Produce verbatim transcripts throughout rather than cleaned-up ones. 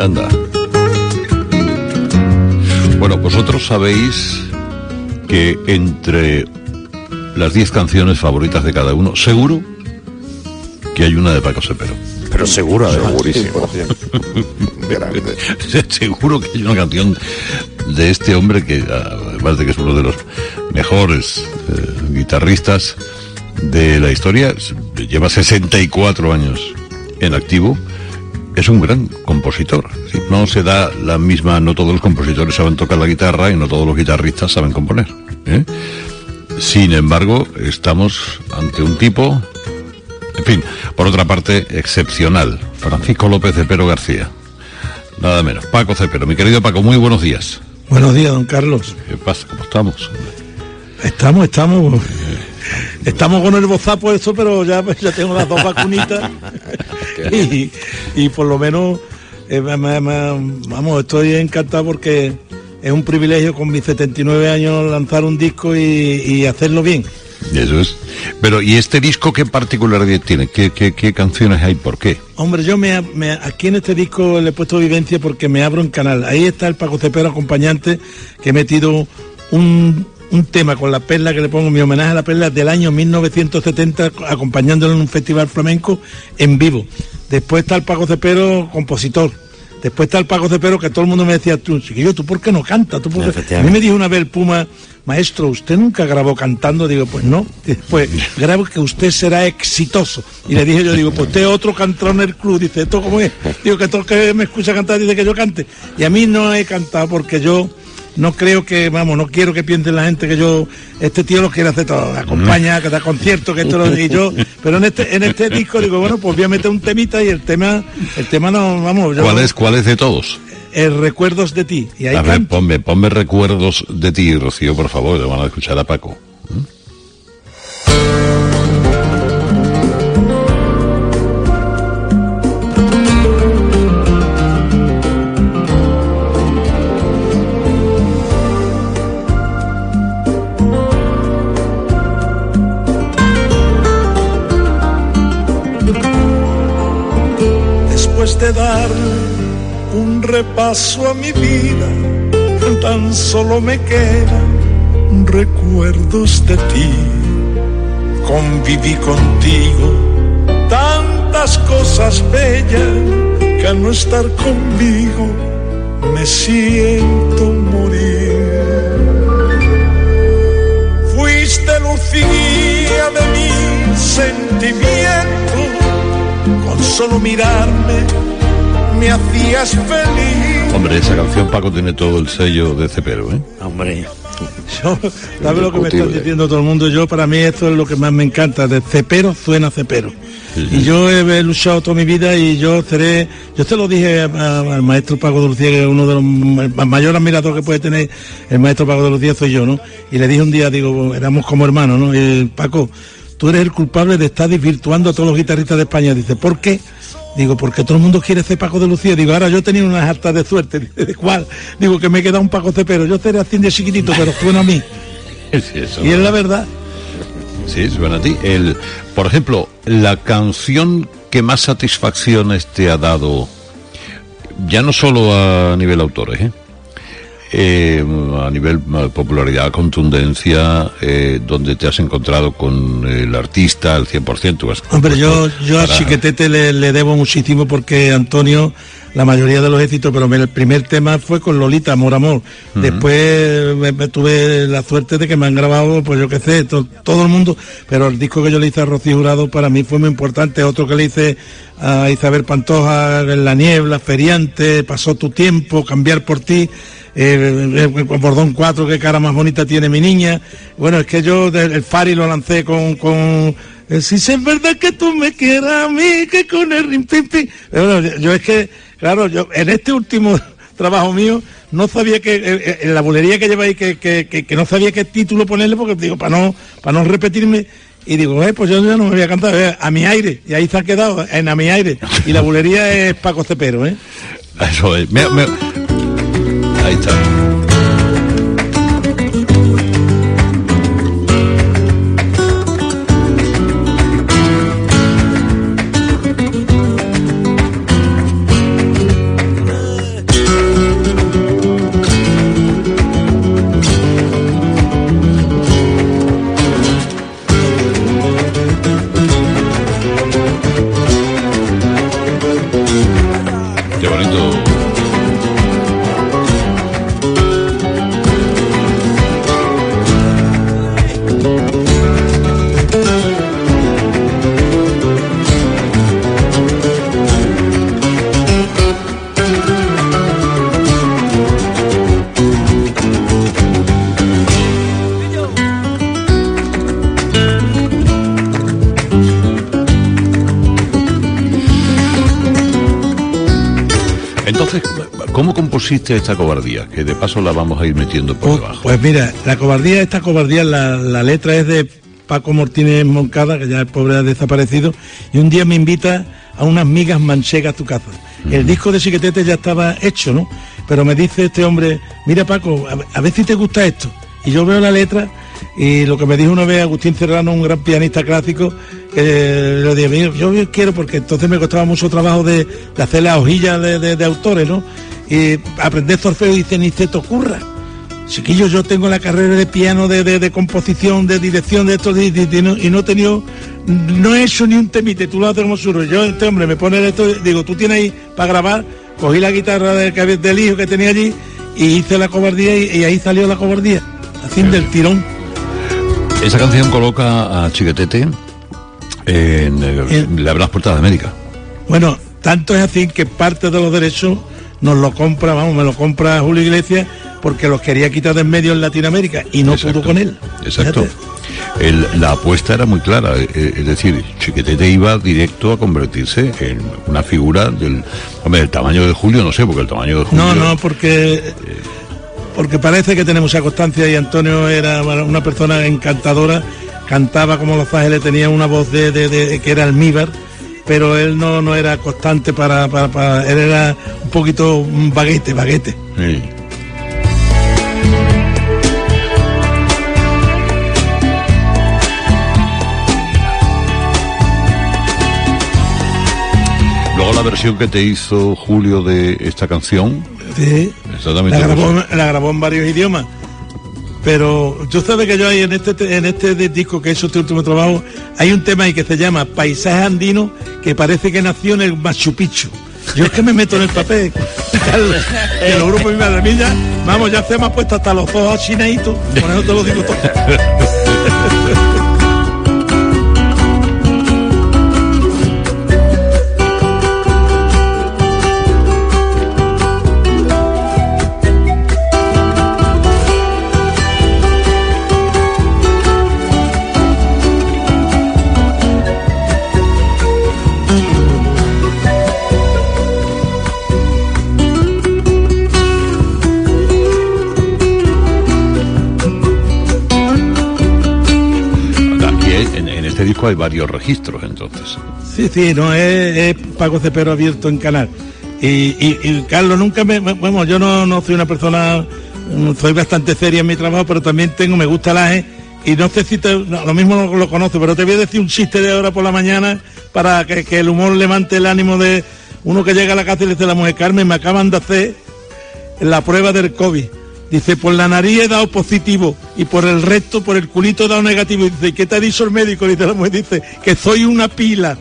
Anda. Bueno, vosotros sabéis que entre las diez canciones favoritas de cada uno, seguro que hay una de Paco Cepero. Pero seguro, segurísimo. Seguro que hay una canción de este hombre que, además de que es uno de los mejores eh, guitarristas de la historia, lleva sesenta y cuatro años en activo, es un gran compositor. ¿Sí? No se da la misma, no todos los compositores saben tocar la guitarra y no todos los guitarristas saben componer, ¿eh? Sin embargo, estamos ante un tipo, en fin, por otra parte, excepcional. Francisco López Cepero García. Nada menos. Paco Cepero. Mi querido Paco, muy buenos días. Buenos días, don Carlos. ¿Qué pasa? ¿Cómo estamos? Estamos, estamos... Estamos con el bozapo eso, pero ya, ya tengo las dos vacunitas. y, y por lo menos, eh, me, me, vamos, estoy encantado porque es un privilegio con mis setenta y nueve años lanzar un disco y, y hacerlo bien. Eso es. Pero, ¿y este disco qué particularidad tiene? ¿Qué, qué, qué canciones hay? ¿Por qué? Hombre, yo me, me aquí en este disco le he puesto vivencia porque me abro en canal. Ahí está el Paco Cepero acompañante, que he metido un, un tema con la perla, que le pongo mi homenaje a la perla del año mil novecientos setenta, acompañándolo en un festival flamenco en vivo. Después está el Paco Cepero compositor. Después está el Paco Cepero, que todo el mundo me decía, tú, chiquillo, ¿tú por qué no cantas? ¿Tú por qué? A mí me dijo una vez el Puma, maestro, ¿usted nunca grabó cantando? Digo, pues no. Después, grabo que usted será exitoso. Y le dije yo, digo, pues usted es otro cantón en el club. Dice, ¿esto cómo es? Digo, que todo el que me escucha cantar dice que yo cante. Y a mí no he cantado porque yo no creo que, vamos, no quiero que piensen la gente que yo, este tío lo quiere hacer todo, acompaña, que da conciertos, que esto lo y yo, pero en este, en este disco digo, bueno, pues voy a meter un temita y el tema, el tema no, vamos, yo, ¿Cuál es, cuál es de todos? El Recuerdos de ti. Y ahí a ver, canto. ponme, ponme Recuerdos de ti, Rocío, por favor, le van a escuchar a Paco. ¿Mm? Después de dar un repaso a mi vida, tan solo me quedan recuerdos de ti. Conviví contigo tantas cosas bellas que al no estar conmigo me siento morir. Fuiste luz y guía de mis sentimientos, con solo mirarme me hacías feliz. Hombre, esa canción, Paco, tiene todo el sello de Cepero, ¿eh? Hombre, Yo, ¿sabes lo que me están diciendo todo el mundo? Yo, para mí, esto es lo que más me encanta. De Cepero suena Cepero. Sí, sí. Y yo he, he luchado toda mi vida y yo seré... Yo te lo dije a, a, al maestro Paco de Lucía, que es uno de los mayores admiradores que puede tener el maestro Paco de Lucía, soy yo, ¿no? Y le dije un día, digo, éramos como hermanos, ¿no? Y Paco, tú eres el culpable de estar desvirtuando a todos los guitarristas de España. Dice, ¿por qué? Digo, porque todo el mundo quiere ser Paco de Lucía. Digo, ahora yo he tenido unas hartas de suerte. ¿De cuál? Digo, que me he quedado un Paco Cepero. Yo seré así de chiquitito, pero suena a mí. Sí, eso, y es la verdad. Sí, suena a ti. El, por ejemplo, la canción que más satisfacciones te ha dado, ya no solo a nivel autores, ¿eh? Eh, a nivel uh, popularidad, contundencia, eh, donde te has encontrado con el artista al cien por ciento. Hombre, yo, yo para... a Chiquetete le, le debo muchísimo porque Antonio, la mayoría de los éxitos, pero el primer tema fue con Lolita, Amor, Amor. Uh-huh. Después me, me tuve la suerte de que me han grabado, pues yo qué sé, to, todo el mundo, pero el disco que yo le hice a Rocío Jurado para mí fue muy importante. Otro que le hice a Isabel Pantoja, En la niebla, Feriante, Pasó tu tiempo, Cambiar por ti. Eh, el Bordón cuatro, qué cara más bonita tiene mi niña. Bueno, es que yo del, el Fari lo lancé con, con eh, si es verdad que tú me quieras a mí, que con el rim pim pim. Bueno, yo, yo es que, claro, yo en este último trabajo mío no sabía que, eh, en la bulería que lleva ahí, que, que, que, que no sabía qué título ponerle, porque digo, para no, para no repetirme. Y digo, eh, pues yo ya no me voy a cantar, eh, A mi aire, y ahí se ha quedado, en A mi aire. Y la bulería es Paco Cepero, ¿eh? Eso es. Me, me... Ahí está. ¿Cómo compusiste esta cobardía? Que de paso la vamos a ir metiendo por pues, debajo. Pues mira, la cobardía, esta cobardía, la, la letra es de Paco Martínez Moncada, que ya el pobre ha desaparecido, y un día me invita a unas migas manchegas a tu casa. Mm. El disco de Chiquetete ya estaba hecho, ¿no? Pero me dice este hombre, mira Paco, a, a ver si te gusta esto. Y yo veo la letra, y lo que me dijo una vez Agustín Serrano, un gran pianista clásico, eh, le dije, mira, yo quiero, porque entonces me costaba mucho trabajo de, de hacer las hojillas de, de, de autores, ¿no? Y aprender solfeo, y dice, ni se te ocurra. Chiquillo, yo tengo la carrera de piano, de, de, de composición, de dirección, de esto, de, de, de, no, y no he tenido, no he hecho ni un temite, tú lo haces como surro. Yo, este hombre, me pone esto, digo, tú tienes ahí para grabar, cogí la guitarra del, del hijo que tenía allí, y hice la cobardía, y, y ahí salió la cobardía, así del tirón. Esa canción coloca a Chiquetete en, en las puertas de América. Bueno, tanto es así que parte de los derechos nos lo compra, vamos, me lo compra Julio Iglesias, porque los quería quitar de en medio en Latinoamérica y no Exacto. pudo con él. Exacto. El, la apuesta era muy clara, es decir, Chiquetete iba directo a convertirse en una figura del, hombre, del tamaño de Julio, no sé, porque el tamaño de Julio... No, no, porque... Eh, porque parece que tenemos esa constancia, y Antonio era una persona encantadora, cantaba como Los Ángeles, tenía una voz de, de, de que era almíbar, pero él no, no era constante para, para, para... Él era un poquito un baguete, baguete. Sí. Luego la versión que te hizo Julio de esta canción... Sí, la grabó, la grabó en varios idiomas, pero tú sabes que yo hay en este en este disco que he hecho este último trabajo, hay un tema ahí que se llama Paisaje Andino, que parece que nació en el Machu Picchu. Yo es que me meto en el papel, en los grupos de mi madre mía, vamos, ya se me ha puesto hasta los ojos chinaditos, con eso te lo digo todo. Disco hay varios registros, entonces. Sí, sí, no, es, es Paco Cepero abierto en canal. Y, y, y Carlos, nunca me... Bueno, yo no, no soy una persona... Soy bastante seria en mi trabajo, pero también tengo, me gusta el aje, y no sé si te, no, lo mismo lo, lo conoces, pero te voy a decir un chiste de ahora por la mañana para que, que el humor levante el ánimo de uno que llega a la casa y le dice a la mujer, Carmen, me acaban de hacer la prueba del COVID. Dice, por la nariz he dado positivo y por el resto, por el culito he dado negativo. Y dice, ¿qué te ha dicho el médico? Dice la mujer, dice, que soy una pila.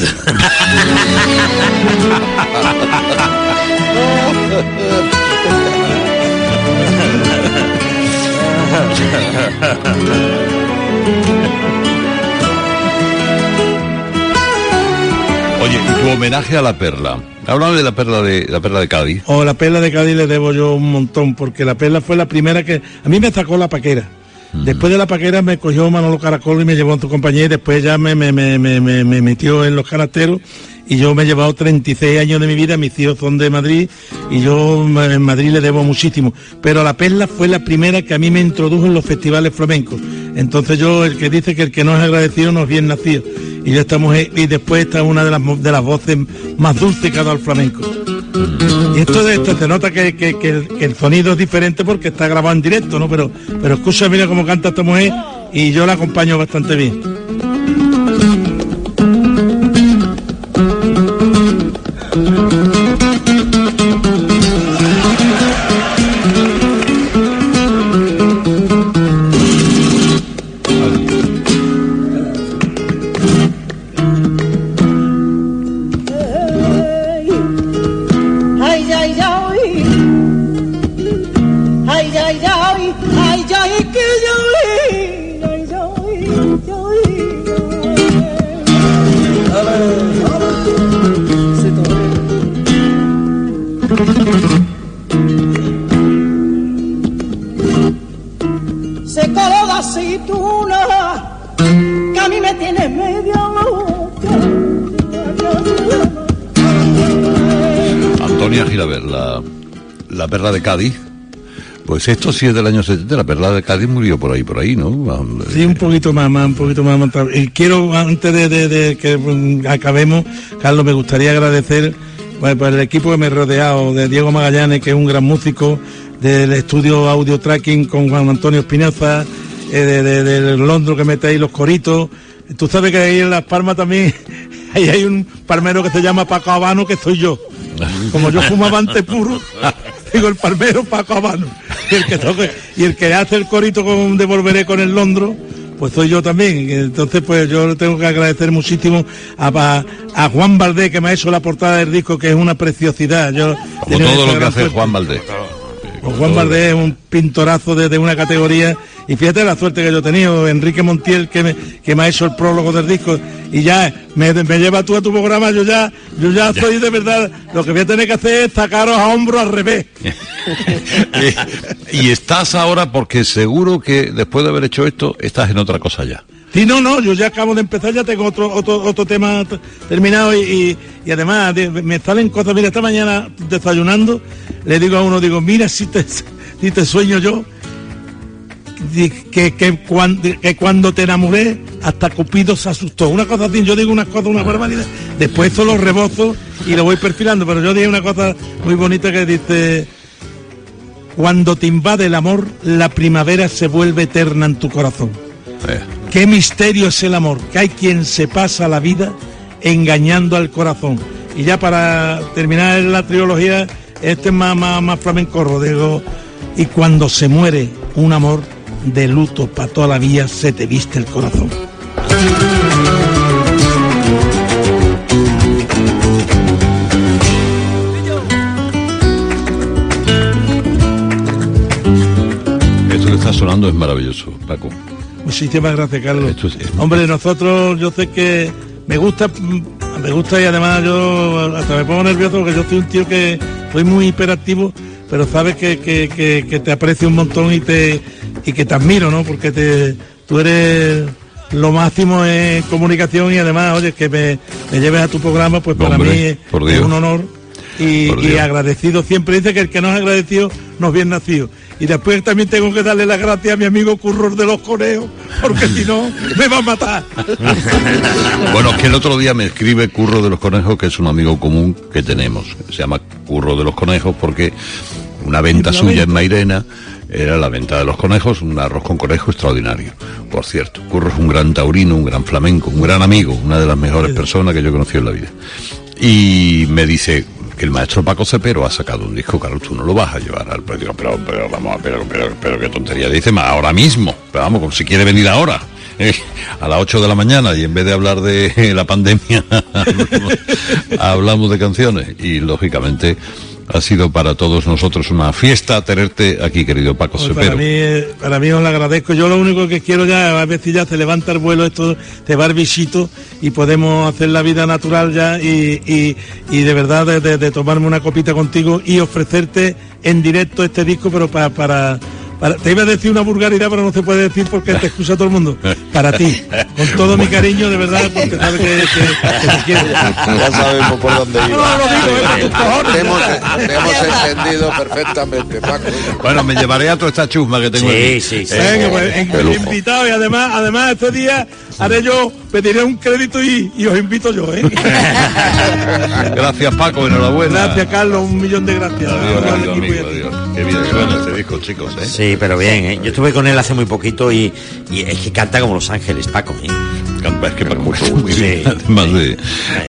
Oye, y tu homenaje a la Perla. Háblame de la Perla de la Perla de Cádiz. Oh, la Perla de Cádiz le debo yo un montón, porque la Perla fue la primera que... A mí me sacó la Paquera. Uh-huh. Después de la Paquera me cogió Manolo Caracol y me llevó en su compañía, y después ya me, me, me, me, me, me metió en los canasteros, y yo me he llevado treinta y seis años de mi vida, mis hijos son de Madrid, y yo en Madrid le debo muchísimo. Pero la Perla fue la primera que a mí me introdujo en los festivales flamencos. Entonces yo, el que dice que el que no es agradecido no es bien nacido. Y ya estamos, y después está una de las de las voces más dulces que ha dado el flamenco. Y esto de esto se nota que, que, que, el, que el sonido es diferente porque está grabado en directo, ¿no? Pero, pero escucha, mira cómo canta esta mujer, y yo la acompaño bastante bien. Se coló la aceituna que a mí me tiene media loca. Antonia Gilabert, la La Perla de Cádiz. Pues esto sí es del año setenta, La Perla de Cádiz murió por ahí, por ahí, ¿no? Sí, un poquito más, más un poquito más. Y quiero, antes de, de, de que um, acabemos, Carlos, me gustaría agradecer bueno, por el equipo que me he rodeado, de Diego Magallanes, que es un gran músico, del estudio Audio Tracking con Juan Antonio Espinaza, eh, de, de, del Londro que mete ahí los coritos. Tú sabes que ahí en Las Palmas también ahí hay un palmero que se llama Paco Habano, que soy yo. Como yo fumaba ante puro, digo el palmero Paco Habano. Y el que toque, y el que hace el corito con Devolveré con el Londro, pues soy yo también. Entonces, pues yo le tengo que agradecer muchísimo a, a, a Juan Valdés, que me ha hecho la portada del disco, que es una preciosidad. Yo Como todo lo que hace Juan Valdés. Pues Juan Valdés es un pintorazo de, de una categoría, y fíjate la suerte que yo he tenido, Enrique Montiel, que me, que me ha hecho el prólogo del disco, y ya me, me lleva tú a tu programa, yo ya yo ya soy de verdad, lo que voy a tener que hacer es sacaros a hombro al revés. Y estás ahora, porque seguro que después de haber hecho esto, estás en otra cosa ya. Sí, no, no, yo ya acabo de empezar, ya tengo otro otro otro tema t- terminado y, y, y además de, me salen cosas. Mira, esta mañana desayunando, le digo a uno, digo, mira, si te, si te sueño yo, que, que, que, cuando, que cuando te enamoré, hasta Cupido se asustó. Una cosa así, yo digo unas cosas, una barbaridad. Después eso lo rebozo y lo voy perfilando, pero yo dije una cosa muy bonita que dice: cuando te invade el amor, la primavera se vuelve eterna en tu corazón. Eh. Qué misterio es el amor, que hay quien se pasa la vida engañando al corazón. Y ya para terminar la trilogía, este es más, más, más flamencorro, digo, y cuando se muere un amor, de luto para toda la vida se te viste el corazón. Esto que está sonando es maravilloso, Paco. Muchísimas gracias, Carlos. Es, es... Hombre, nosotros, yo sé que me gusta, me gusta y además yo hasta me pongo nervioso porque yo soy un tío que soy muy hiperactivo, pero sabes que, que, que, que te aprecio un montón y te y que te admiro, ¿no? Porque te, tú eres lo máximo en comunicación y además, oye, que me, me lleves a tu programa, pues para Hombre, mí es, es un honor y, y agradecido. Siempre dice que el que no es agradecido no es bien nacido. Y después también tengo que darle las gracias a mi amigo Curro de los Conejos, porque si no, me va a matar. Bueno, es que el otro día me escribe Curro de los Conejos, que es un amigo común que tenemos. Se llama Curro de los Conejos porque una venta suya en Mairena era la venta de los conejos, un arroz con conejo extraordinario. Por cierto, Curro es un gran taurino, un gran flamenco, un gran amigo, una de las mejores personas que yo he conocido en la vida. Y me dice que el maestro Paco Cepero ha sacado un disco, Carlos, tú no lo vas a llevar al pero, pero, pero vamos, pero, pero, pero qué tontería dice, más ahora mismo, pero vamos, como si quiere venir ahora, eh, a las ocho de la mañana, y en vez de hablar de la pandemia, hablamos, hablamos de canciones, y lógicamente ha sido para todos nosotros una fiesta tenerte aquí, querido Paco pues Cepero. Para mí, para mí os lo agradezco. Yo lo único que quiero ya, a ver si ya se levanta el vuelo, esto te va el bichito y podemos hacer la vida natural ya y, y, y de verdad de, de, de tomarme una copita contigo y ofrecerte en directo este disco, pero para... para Para, te iba a decir una vulgaridad, pero no se puede decir porque te excusa todo el mundo. Para ti, con todo mi cariño, de verdad, porque sabes que, que, que te quiero. Ya sabemos por dónde iba. No, no lo digo, eh, te, hemos, te hemos entendido perfectamente, Paco. Bueno, me llevaré a toda esta chusma que tengo sí, aquí. Sí, sí, Venga, pues, en, invitado, y además, además este día haré yo, pediré un crédito y, y os invito yo, ¿eh? Gracias, Paco, enhorabuena. Gracias, Carlos, un millón de gracias. Adiós, adiós, amigo, adiós. Qué bien suena este disco, chicos, ¿eh? Sí, pero bien, ¿eh? Yo estuve con él hace muy poquito y, y es que canta como Los Ángeles, Paco, ¿eh? Canta, es que Paco, muy bien, además de...